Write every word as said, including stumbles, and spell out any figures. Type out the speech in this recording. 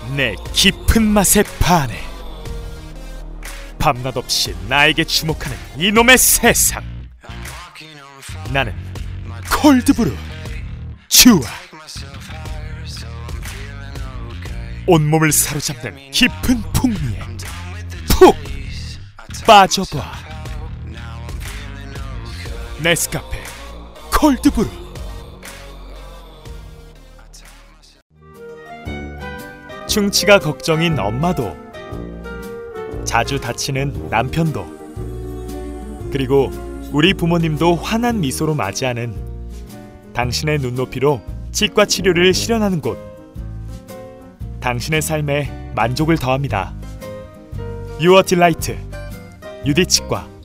내 깊은 맛에 반해. 밤낮 없이 나에게 주목하는 이놈의 세상. 나는 콜드브루 쥬아. 온몸을 사로잡는 깊은 풍미에 푹 빠져봐. 네스카페 콜드브루. 충치가 걱정인 엄마도, 자주 다치는 남편도, 그리고 우리 부모님도 환한 미소로 맞이하는 당신의 눈높이로 치과 치료를 실현하는 곳. 당신의 삶에 만족을 더합니다. 유어 딜라이트 유디치과.